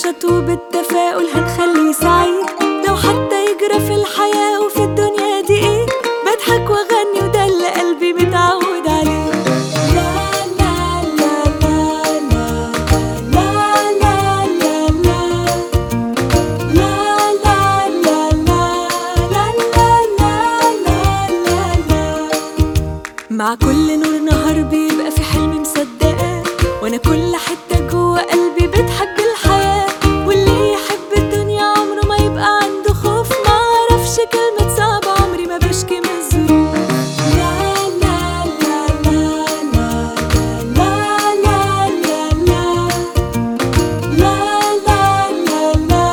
بالنشاط وبالتفاؤل هنخليه سعيد. لو حتى يجرى في الحياة وفي الدنيا دي ايه، بضحك واغني وده اللي قلبي متعود عليه. لا لا لا لا لا لا لا لا لا لا لا لا لا لا لا. مع كل نور نهار بيبقى في حلم مصدقاه، وانا كل حتة جوه قلبي بتحب الحياة. واللي يحب الدنيا عمره ما يبقى عنده خوف، ما عرفش كلمة صعبة عمري ما بشكي من الظروف. لا لا لا لا لا لا لا لا لا لا لا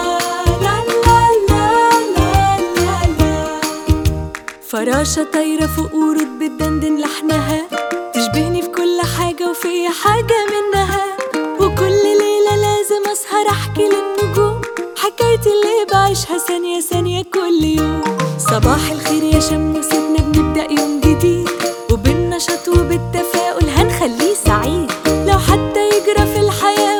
لا لا لا. فراشة طايرة فوق ورود بتدندن لحنها، تشبهني في كل حاجة وفي حاجة منها. وكل ليلة لازم أسهر أحكي للنجوم حكايتي اللي بعيشها ثانية ثانية كل يوم. صباح الخير يا شموستنا، بنبدأ يوم جديد وبالنشاط وبالتفاؤل هنخليه سعيد. لو حتى يجرى في الحياة